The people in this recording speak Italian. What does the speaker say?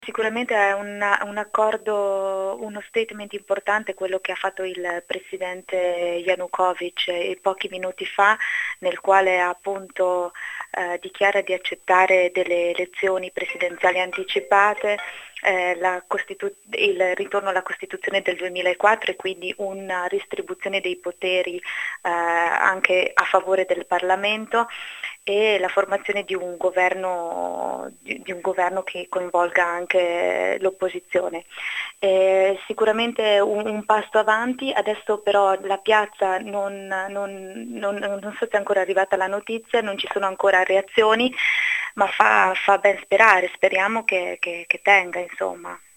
Sicuramente è un accordo, uno statement importante quello che ha fatto il presidente Yanukovych pochi minuti fa, nel quale appunto dichiara di accettare delle elezioni presidenziali anticipate, il ritorno alla Costituzione del 2004 e quindi una distribuzione dei poteri anche a favore del Parlamento e la formazione di un governo, di un governo che coinvolga anche l'opposizione. Sicuramente un passo avanti, adesso però la piazza non so se è ancora arrivata la notizia, non ci sono ancora reazioni, ma fa ben sperare, speriamo che tenga insomma.